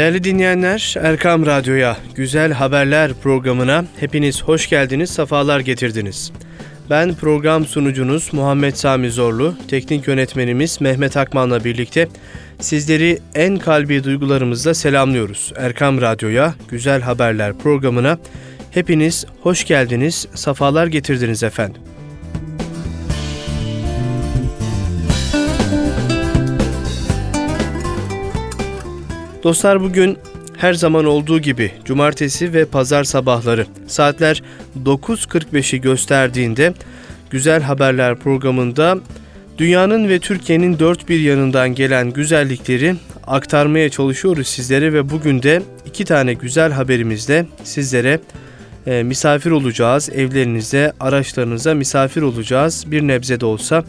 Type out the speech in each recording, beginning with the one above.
Değerli dinleyenler, Erkam Radyo'ya, Güzel Haberler programına hepiniz hoş geldiniz, sefalar getirdiniz. Ben program sunucunuz Muhammed Sami Zorlu, teknik yönetmenimiz Mehmet Akman'la birlikte sizleri en kalbi duygularımızla selamlıyoruz. Erkam Radyo'ya, Güzel Haberler programına hepiniz hoş geldiniz, sefalar getirdiniz efendim. Dostlar, bugün her zaman olduğu gibi cumartesi ve pazar sabahları saatler 9.45'i gösterdiğinde Güzel Haberler programında dünyanın ve Türkiye'nin dört bir yanından gelen güzellikleri aktarmaya çalışıyoruz sizlere ve bugün de iki tane güzel haberimizle sizlere misafir olacağız. Evlerinize, araçlarınıza misafir olacağız. Bir nebze de olsa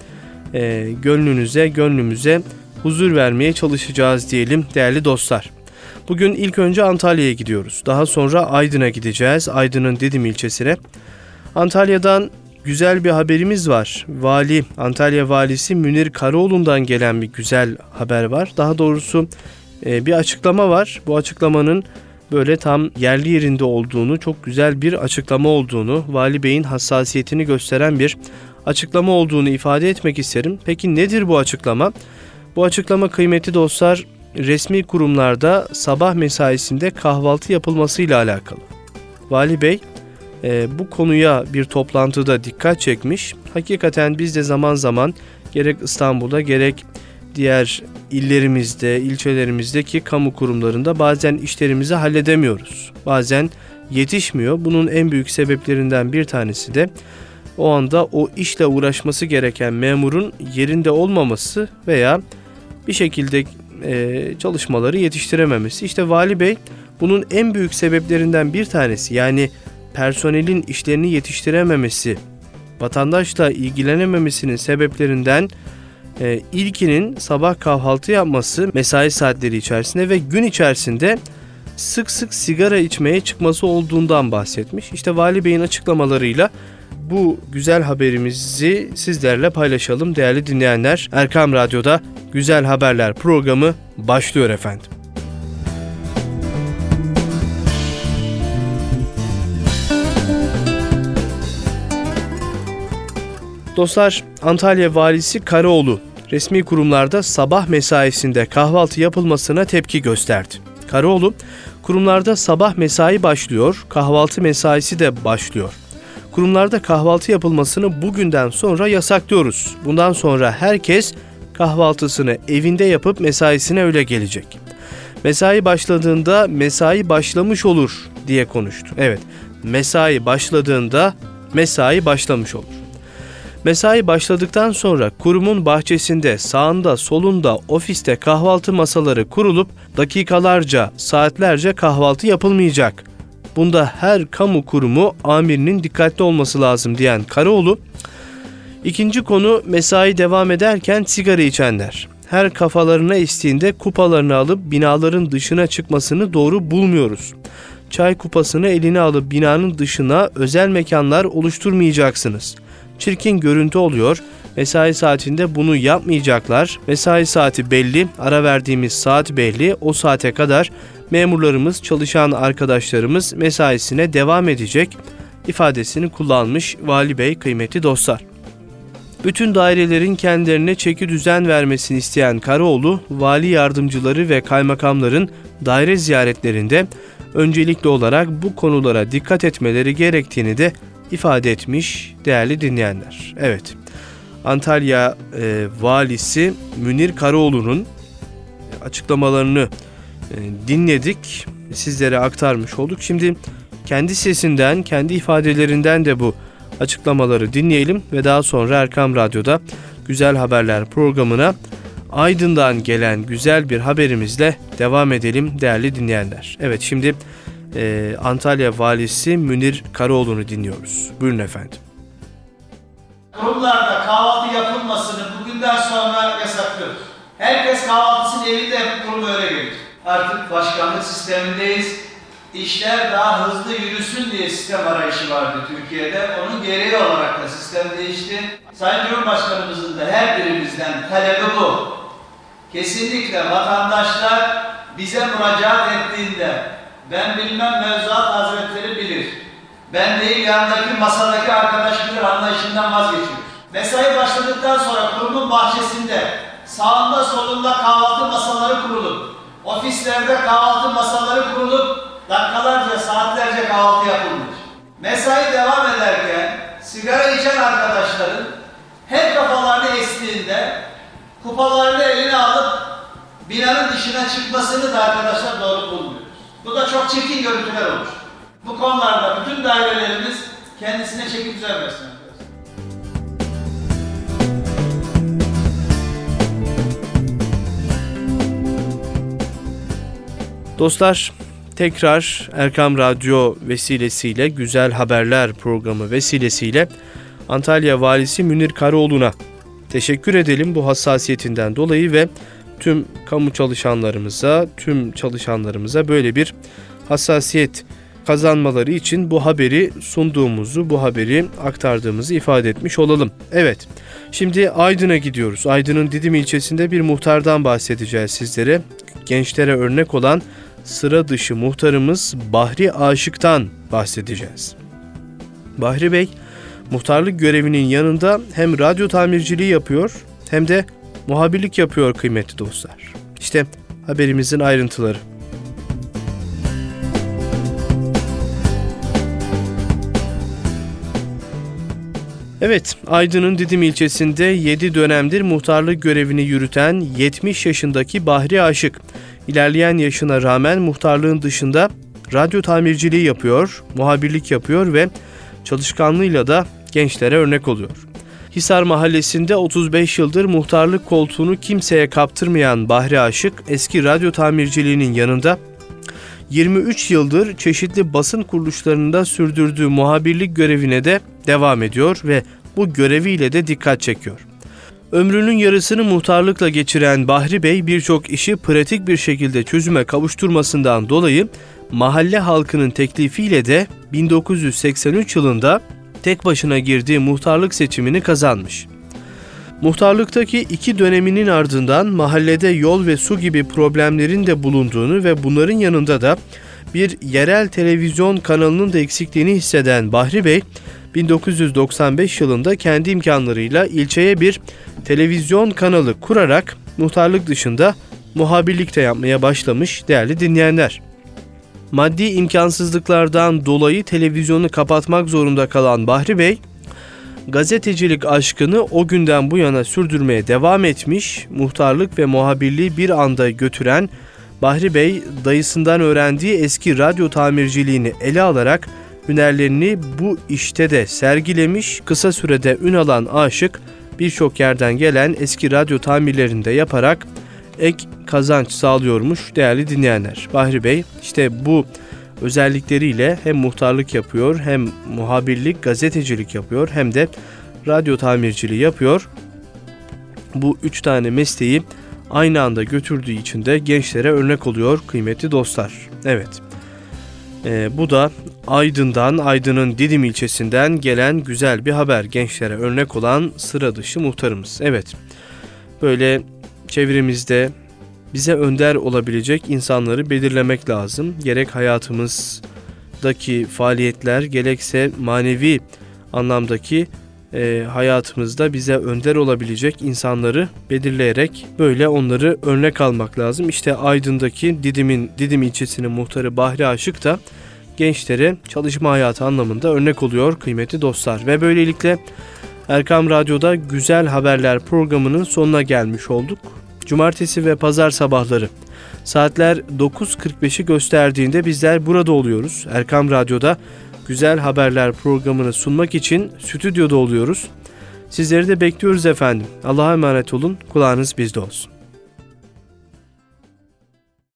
gönlümüze huzur vermeye çalışacağız diyelim değerli dostlar. Bugün ilk önce Antalya'ya gidiyoruz. Daha sonra Aydın'a gideceğiz. Aydın'ın Didim ilçesine. Antalya'dan güzel bir haberimiz var. Antalya Valisi Münir Karaoğlu'ndan gelen bir güzel haber var. Daha doğrusu bir açıklama var. Bu açıklamanın böyle tam yerli yerinde olduğunu, çok güzel bir açıklama olduğunu, Vali Bey'in hassasiyetini gösteren bir açıklama olduğunu ifade etmek isterim. Peki nedir bu açıklama? Bu açıklama kıymetli dostlar, resmi kurumlarda sabah mesaisinde kahvaltı yapılmasıyla alakalı. Vali Bey bu konuya bir toplantıda dikkat çekmiş. Hakikaten biz de zaman zaman gerek İstanbul'da gerek diğer illerimizde, ilçelerimizdeki kamu kurumlarında bazen işlerimizi halledemiyoruz. Bazen yetişmiyor. Bunun en büyük sebeplerinden bir tanesi de o anda o işle uğraşması gereken memurun yerinde olmaması veya bir şekilde çalışmaları yetiştirememesi. İşte Vali Bey bunun en büyük sebeplerinden bir tanesi, yani personelin işlerini yetiştirememesi, vatandaşla ilgilenememesinin sebeplerinden ilkinin sabah kahvaltı yapması mesai saatleri içerisinde ve gün içerisinde sık sık sigara içmeye çıkması olduğundan bahsetmiş. İşte Vali Bey'in açıklamalarıyla bu güzel haberimizi sizlerle paylaşalım değerli dinleyenler. Erkam Radyo'da Güzel Haberler programı başlıyor efendim. Dostlar, Antalya Valisi Karaoğlu resmi kurumlarda sabah mesaisinde kahvaltı yapılmasına tepki gösterdi. Karaoğlu, kurumlarda sabah mesai başlıyor, kahvaltı mesaisi de başlıyor. Kurumlarda kahvaltı yapılmasını bugünden sonra yasaklıyoruz. Bundan sonra herkes kahvaltısını evinde yapıp mesaisine öyle gelecek. Mesai başladığında mesai başlamış olur diye konuştu. Evet, mesai başladığında mesai başlamış olur. Mesai başladıktan sonra kurumun bahçesinde, sağında, solunda, ofiste kahvaltı masaları kurulup dakikalarca, saatlerce kahvaltı yapılmayacak. Bunda her kamu kurumu amirinin dikkatli olması lazım diyen Karaoğlu, ikinci konu mesai devam ederken sigara içenler. Her kafalarına estiğinde kupalarını alıp binaların dışına çıkmasını doğru bulmuyoruz. Çay kupasını eline alıp binanın dışına özel mekanlar oluşturmayacaksınız. Çirkin görüntü oluyor. Mesai saatinde bunu yapmayacaklar. Mesai saati belli, ara verdiğimiz saat belli. O saate kadar memurlarımız, çalışan arkadaşlarımız mesaisine devam edecek ifadesini kullanmış Vali Bey kıymetli dostlar. Bütün dairelerin kendilerine çeki düzen vermesini isteyen Karaoğlu, vali yardımcıları ve kaymakamların daire ziyaretlerinde öncelikli olarak bu konulara dikkat etmeleri gerektiğini de ifade etmiş değerli dinleyenler. Evet, Antalya Valisi Münir Karaoğlu'nun açıklamalarını dinledik, sizlere aktarmış olduk. Şimdi kendi sesinden, kendi ifadelerinden de bu açıklamaları dinleyelim ve daha sonra Erkam Radyo'da Güzel Haberler programına Aydın'dan gelen güzel bir haberimizle devam edelim değerli dinleyenler. Evet, şimdi Antalya Valisi Münir Karaoğlu'nu dinliyoruz. Buyurun efendim. Kurumlarda kahvaltı yapılmasını bugünden sonra yasaklıyoruz. Herkes kahvaltısını evinde yapıp kuruma öyle gelir. Artık başkanlık sistemindeyiz. İşler daha hızlı yürüsün diye sistem arayışı vardı Türkiye'de. Onun gereği olarak da sistem değişti. Sayın Cumhurbaşkanımızın da her birimizden talebi bu. Kesinlikle vatandaşlar bize müracaat ettiğinde ben bilmem mevzuat hazretleri bilir, ben değil yanındaki masadaki arkadaş bilir anlayışından vazgeçiyoruz. Mesai başladıktan sonra kurumun bahçesinde sağında solunda kahvaltı masaları kurulup, ofislerde kahvaltı masaları kurulup dakikalarca, saatlerce kahvaltı yapılmış. Mesai devam ederken sigara içen arkadaşların her kafalarını estiğinde kupalarını eline alıp binanın dışına çıkmasını da arkadaşlar doğru bulmuyoruz. Bu da çok çirkin görüntüler olmuş. Bu konularda bütün dairelerimiz kendisine çeki düzen versin. Dostlar, tekrar Erkam Radyo vesilesiyle, Güzel Haberler programı vesilesiyle Antalya Valisi Münir Karaoğlu'na teşekkür edelim bu hassasiyetinden dolayı ve tüm kamu çalışanlarımıza böyle bir hassasiyet kazanmaları için bu haberi sunduğumuzu, bu haberi aktardığımızı ifade etmiş olalım. Evet, şimdi Aydın'a gidiyoruz. Aydın'ın Didim ilçesinde bir muhtardan bahsedeceğiz sizlere. Gençlere örnek olan sıra dışı muhtarımız Bahri Aşık'tan bahsedeceğiz. Bahri Bey, muhtarlık görevinin yanında hem radyo tamirciliği yapıyor hem de muhabirlik yapıyor kıymetli dostlar. İşte haberimizin ayrıntıları. Evet, Aydın'ın Didim ilçesinde 7 dönemdir muhtarlık görevini yürüten 70 yaşındaki Bahri Aşık, ilerleyen yaşına rağmen muhtarlığın dışında radyo tamirciliği yapıyor, muhabirlik yapıyor ve çalışkanlığıyla da gençlere örnek oluyor. Hisar Mahallesi'nde 35 yıldır muhtarlık koltuğunu kimseye kaptırmayan Bahri Aşık, eski radyo tamirciliğinin yanında 23 yıldır çeşitli basın kuruluşlarında sürdürdüğü muhabirlik görevine de devam ediyor ve bu göreviyle de dikkat çekiyor. Ömrünün yarısını muhtarlıkla geçiren Bahri Bey birçok işi pratik bir şekilde çözüme kavuşturmasından dolayı mahalle halkının teklifiyle de 1983 yılında tek başına girdiği muhtarlık seçimini kazanmış. Muhtarlıktaki 2 döneminin ardından mahallede yol ve su gibi problemlerin de bulunduğunu ve bunların yanında da bir yerel televizyon kanalının da eksikliğini hisseden Bahri Bey, 1995 yılında kendi imkanlarıyla ilçeye bir televizyon kanalı kurarak muhtarlık dışında muhabirlik de yapmaya başlamış değerli dinleyenler. Maddi imkansızlıklardan dolayı televizyonu kapatmak zorunda kalan Bahri Bey, gazetecilik aşkını o günden bu yana sürdürmeye devam etmiş, muhtarlık ve muhabirliği bir anda götüren Bahri Bey, dayısından öğrendiği eski radyo tamirciliğini ele alarak hünerlerini bu işte de sergilemiş, kısa sürede ün alan Aşık, birçok yerden gelen eski radyo tamirlerini de yaparak ek kazanç sağlıyormuş değerli dinleyenler. Bahri Bey işte bu özellikleriyle hem muhtarlık yapıyor, hem muhabirlik, gazetecilik yapıyor, hem de radyo tamirciliği yapıyor. Bu 3 tane mesleği aynı anda götürdüğü için de gençlere örnek oluyor kıymetli dostlar. Evet, bu da Aydın'ın Didim ilçesinden gelen güzel bir haber. Gençlere örnek olan sıra dışı muhtarımız. Evet, böyle çevremizde bize önder olabilecek insanları belirlemek lazım. Gerek hayatımızdaki faaliyetler, gerekse manevi anlamdaki hayatımızda bize önder olabilecek insanları belirleyerek böyle onları örnek almak lazım. İşte Aydın'daki Didim ilçesinin muhtarı Bahri Aşık da gençlere çalışma hayatı anlamında örnek oluyor kıymetli dostlar. Ve böylelikle Erkam Radyo'da Güzel Haberler programının sonuna gelmiş olduk. Cumartesi ve pazar sabahları saatler 9.45'i gösterdiğinde bizler burada oluyoruz. Erkam Radyo'da Güzel Haberler programını sunmak için stüdyoda oluyoruz. Sizleri de bekliyoruz efendim. Allah'a emanet olun. Kulağınız bizde olsun.